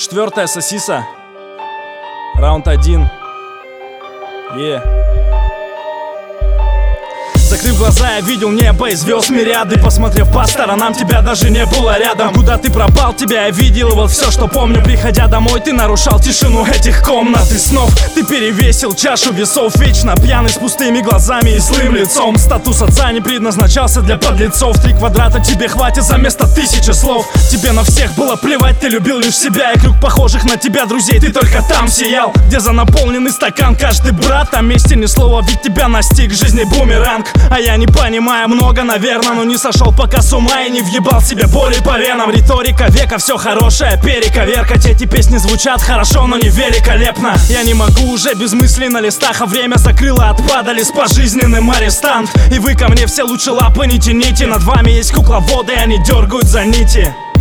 Четвертая сосиса. Раунд 1. Закрыв глаза, я видел небо и звезд мириады. Посмотрев по сторонам, тебя даже не было рядом. Куда ты пропал, тебя я видел, и вот все, что помню. Приходя домой, ты нарушал тишину этих комнат и снов. Ты перевесил чашу весов, вечно пьяный, с пустыми глазами и злым лицом. Статус отца не предназначался для подлецов. 3 квадрата тебе хватит за место 1000 слов. Тебе на всех было плевать, ты любил лишь себя. И круг похожих на тебя друзей, ты только там сиял, где за наполненный стакан каждый брат. О месте ни слова, ведь тебя настиг в жизни бумеранг. А я не понимаю много, наверное, но не сошел пока с ума и не въебал себе боли по венам. Риторика века, все хорошее перековеркать. Эти песни звучат хорошо, но не великолепно. Я не могу уже без мыслей на листах, а время закрыло, отпадали с пожизненным арестант. И вы ко мне все лучше лапы не тяните. Над вами есть кукловоды, они дергают за нити.